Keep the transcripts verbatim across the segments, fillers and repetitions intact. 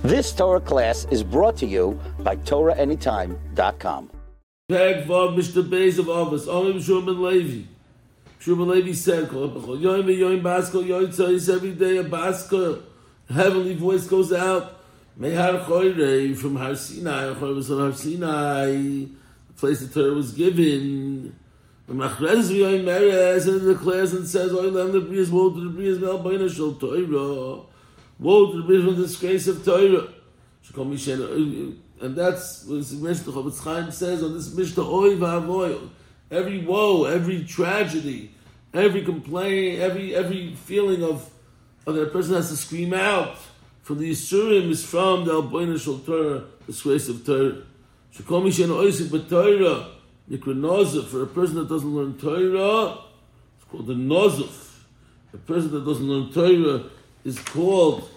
This Torah class is brought to you by Torah Anytime dot com. Peg Vav Mister Beis of Avos, Olim Shurman Levi. Shurman Levi said, Yoim Yoim Baskol Yoitzais, every day a Baskol, heavenly voice goes out. Mehar Choyrei from Har Sinai, Choyrei was on Har Sinai, the place the Torah was given. Machrez Yoim Meres, and it declares and says, Oilam the Brias, woe to the Brias, Mel Baina Shel Torah. Woe to the Brias from the disgrace of Torah. And that's what Mishnah Chofetz Chaim says on this Mishnah, Oy v'avoy, every woe, every tragedy, every complaint, every every feeling of, of that a person has to scream out from the Yisurim is from the Alboina Shel Torah, the disgrace of Torah. Shekol Mishen Oisik b'Torah, Nikra Nozuf, for a person that doesn't learn Torah, it's called the Nozuf. A person that doesn't learn Torah is called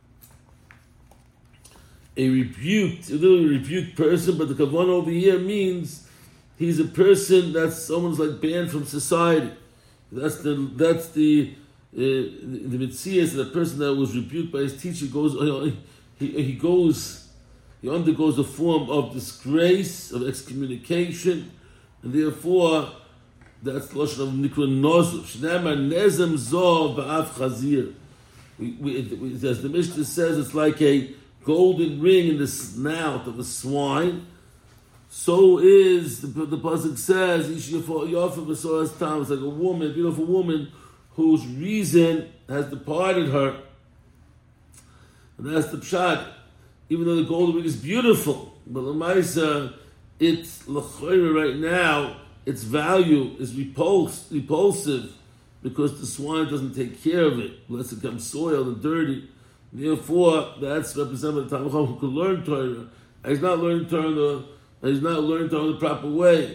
a rebuked, a little rebuked person, but the kavanah over here means he's a person that's someone's like banned from society. That's the that's the uh, the, the mitzias, the person that was rebuked by his teacher goes he he goes he undergoes a form of disgrace, of excommunication, and therefore that's the lashon of nikra nozuf. Shnamar nezem zov ba'af chazir. We, we, it, as the Mishnah says, it's like a golden ring in the snout of a swine. So is the, the pasuk says, it's like a woman, a beautiful woman whose reason has departed her. And that's the pshat. Even though the golden ring is beautiful, but l'maisa, it's l'chayra right now, its value is repulsed, repulsive, because the swine doesn't take care of it, unless it becomes soiled and dirty. Therefore, that's represented by the Talmud Chacham who can learn Torah. And he's not learning Torah the, he's not learning Torah the proper way.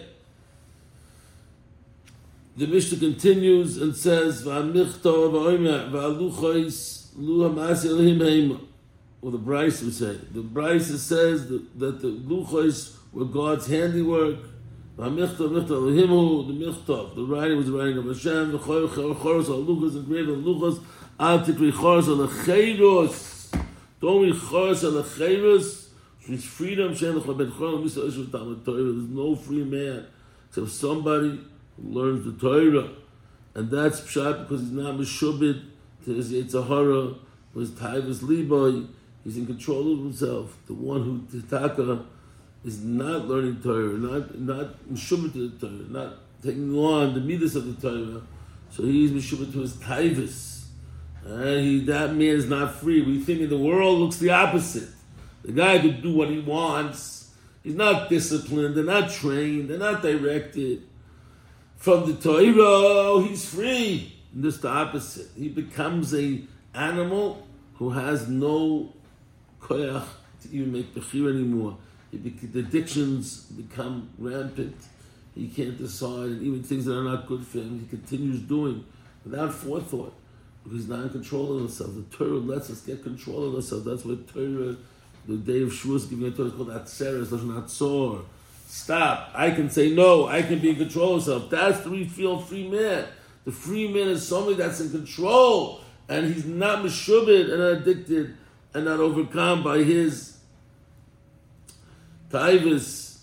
The Mishnah continues and says, "V'amichta v'omer v'aluchos lu hamasi elihim heima." Or the Brisa would say. The Brisa says that, that the luchos were God's handiwork. V'amichta v'michta elihimu, the michtav, the writing was the writing of Hashem. The choros aluchos, engraved on luchos. Al tikri choros alecheiros. Don't read choros alecheiros. Which means freedom. There's no free man except somebody who learns the Torah, and that's pshat because he's not meshubed to his Yetzirah, his taivas liboy. He's in control of himself. The one who titaka is not learning Torah, not not meshubed to the Torah, not taking on the midas of the Torah. So he's meshubed to his taivas. And he, that man is not free. We think in the world looks the opposite. The guy could do what he wants. He's not disciplined. They're not trained. They're not directed. From the Torah, he's free. And just the opposite. He becomes a animal who has no koyach to even make bechir anymore. He be, the addictions become rampant. He can't decide, and even things that are not good for him, he continues doing without forethought. Because he's not in control of himself. The Torah lets us get control of ourselves. That's what Torah, the day of Shavuos, giving a Torah called Atzeres, Lashon Atzor. Stop. I can say no. I can be in control of myself. That's the real free man. The free man is somebody that's in control, and he's not meshubed and not addicted and not overcome by his taivas.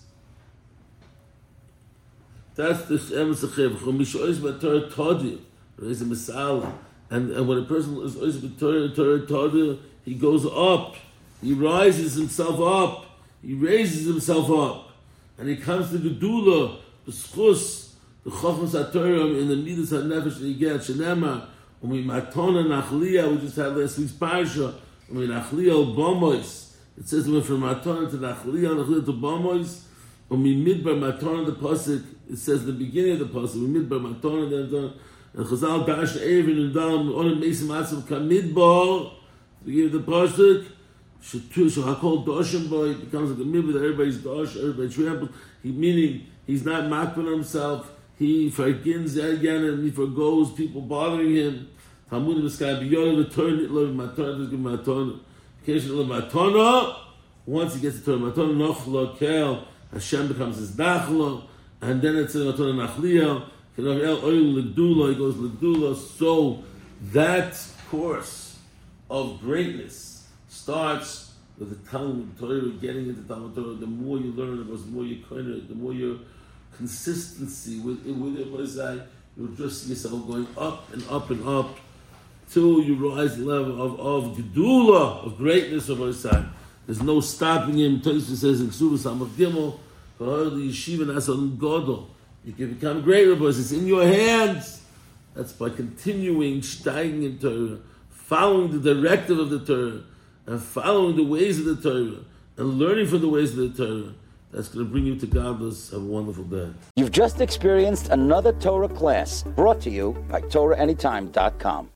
That's the emes achev. Chomishois b'Torah todi. There's a misala. And, and when a person is with Torah, Torah, Torah, he goes up. He rises himself up. He raises himself up. And he comes to Gedula, the schus, the chachmas HaTorah, in the midas HaNefesh that he gets. Shenema, when we matona nachliya, we just had last week's parsha, when we nachliya al bomois. It says we went from matona to nachliya, nachliya to bomois. When we midbar matona, the pasuk, it says in the beginning of the pasuk, we midbar matona, then and Chazal dash even and down on a mason massive kamidbar. We give the pasuk. Shakol doshim boy. It becomes like a midbar that everybody's dosh, everybody trampled. He meaning he's not makbin himself. He forgins again and he forgoes people bothering him. Talmud in the sky beyond the turn it love matana. Just give matana. Occasionally love matana. Once he gets to turn matana, nochla kel. Hashem becomes his nachla, and then it's matana nachliya. He goes Legdula. So that course of greatness starts But the Talmud Torah, getting into Talmud Torah, the more you learn about it, the more you kind of, the more your consistency with with it was like you'll just see yourself going up and up and up till you rise the level of of gedula, of greatness of our side. There's no stopping him. Tosfos says in Ksubas Amach Gimel, for the yeshiva nasan gadol, you can become greater, but it's in your hands. That's by continuing steiging in Torah, following the directive of the Torah, and following the ways of the Torah, and learning from the ways of the Torah. That's going to bring you to godless. Have a wonderful day. You've just experienced another Torah class brought to you by Torah Anytime dot com.